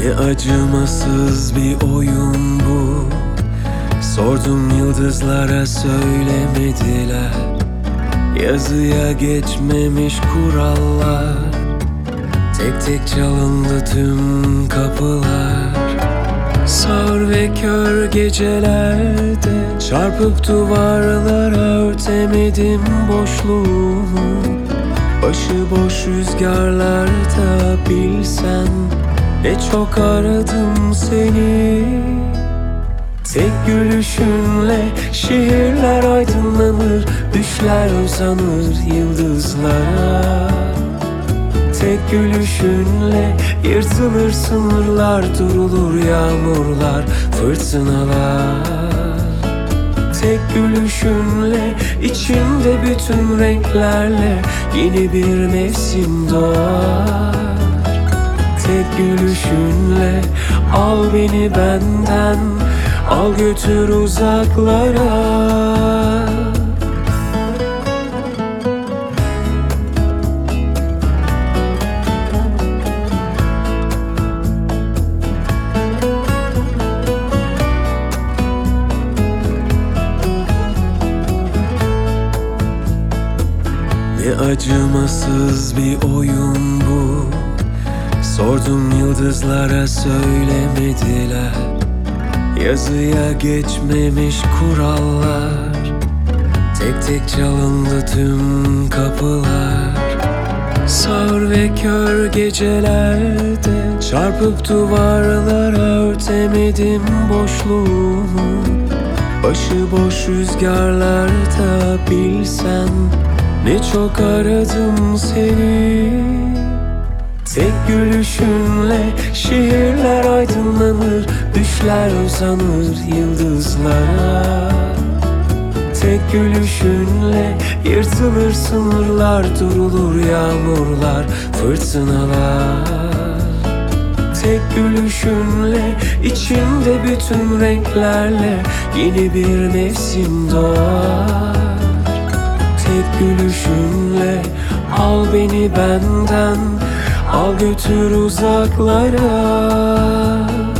Ne acımasız bir oyun bu. Sordum yıldızlara, söylemediler. Yazıya geçmemiş kurallar. Tek tek çalındı tüm kapılar. Sağır ve kör gecelerde çarpıp duvarlara örtemedim boşluğumu. Başıboş rüzgarlarda bilsen ne çok aradım seni. Tek gülüşünle şehirler aydınlanır, düşler uzanır yıldızlara. Tek gülüşünle yırtılır sınırlar, durulur yağmurlar, fırtınalar. Tek gülüşünle içimde bütün renklerle yeni bir mevsim doğar. Tek gülüşünle al beni benden, al götür uzaklara. Ne acımasız bir oyun bu. Sordum yıldızlara, söylemediler. Yazıya geçmemiş kurallar. Tek tek çalındı tüm kapılar. Sağır ve kör gecelerde çarpıp duvarlara örtemedim boşluğumu. Başıboş rüzgarlarda bilsen ne çok aradım seni. Tek gülüşünle şehirler aydınlanır, düşler uzanır yıldızlara. Tek gülüşünle yırtılır sınırlar, durulur yağmurlar, fırtınalar. Tek gülüşünle içimde bütün renklerle yeni bir mevsim doğar. Tek gülüşünle al beni benden, al götür uzaklara.